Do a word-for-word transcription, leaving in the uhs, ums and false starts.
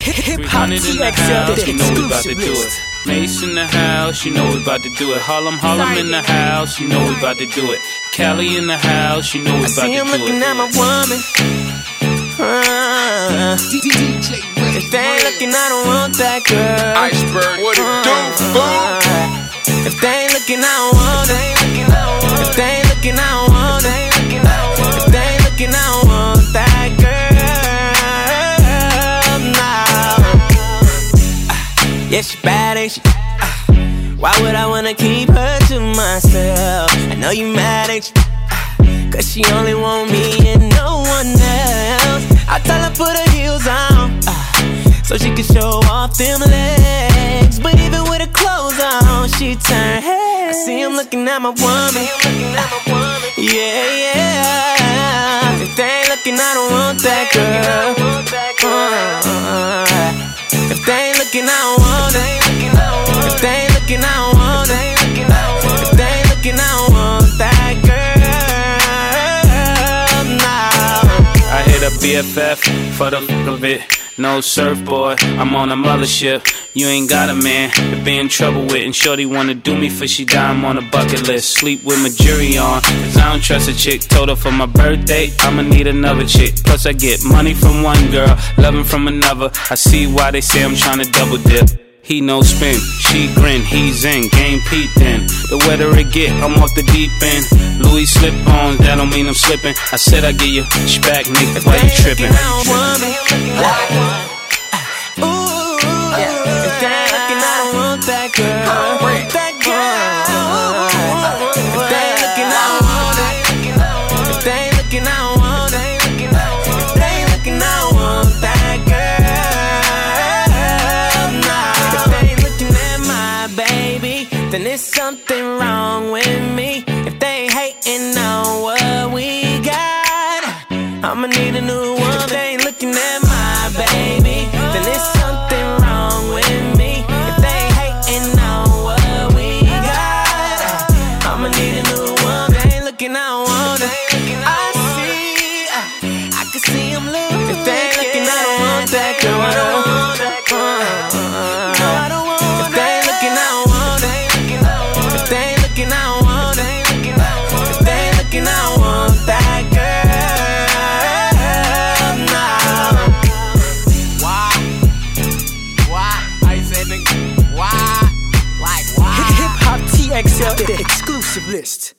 three hundred in the house, you know we about to do it. Mace in the house, you know we about to do it. Harlem, Harlem in the house, you know we about to do it. Cali in the house, you know we about to do it. I see him looking at my woman. Uh, if they ain't looking, I don't want that girl. Iceberg, what it do, fool? If they ain't looking, I don't want it. If they ain't looking, I don't want it. If they ain't looking, I don't want that girl. No. Yeah, she bad, ain't she? Why would I wanna keep her to myself? I know you mad, ain't you? Cause she only want me and no one else. I tell her put her heels on, uh, so she can show off them legs. But even with her clothes on, she turn heads. I see him looking at my woman. Yeah, yeah. If they ain't looking, I don't want that girl. Uh, if they ain't looking, I don't want it. If they ain't looking, I don't want it. If they ain't looking, I don't want that girl. No. I hit a B F F for the fuck of it. No surfboard, I'm on a mothership. You ain't got a man to be in trouble with. And shorty wanna do me for she die, I'm on a bucket list. Sleep with my jury on, cause I don't trust a chick. Told her for my birthday, I'ma need another chick. Plus I get money from one girl, loving from another. I see why they say I'm tryna double dip. He no spin, she grin, he's in, game peeped in. The wetter it get, I'm off the deep end. Louis slip on, that don't mean I'm slipping. I said I give you back, nigga, why you tripping? Ooh, if they ain't looking, I don't want that girl. That girl. If they ain't looking, I don't want it. If they ain't looking, I don't want it. If they ain't looking, I don't want that girl. Nah. If they ain't looking at my baby, then there's something wrong with me. If they ain't hating on what we got, I'ma need a new one. If they ain't looking at my baby, then there's something wrong with me. If they ain't hating on what we got, I'ma need a new one. If they ain't looking, I don't want it. I see, I can see them looking. If they ain't looking, I don't want that girl. I don't want that girl. No, I don't want that. If they ain't looking, I don't want it. If they ain't looking, I don't want it. If they ain't looking, I don't want that girl. No. Why? Why? How you say, nigga? Why? Like, why? Hip Hop T X L, the exclusive list.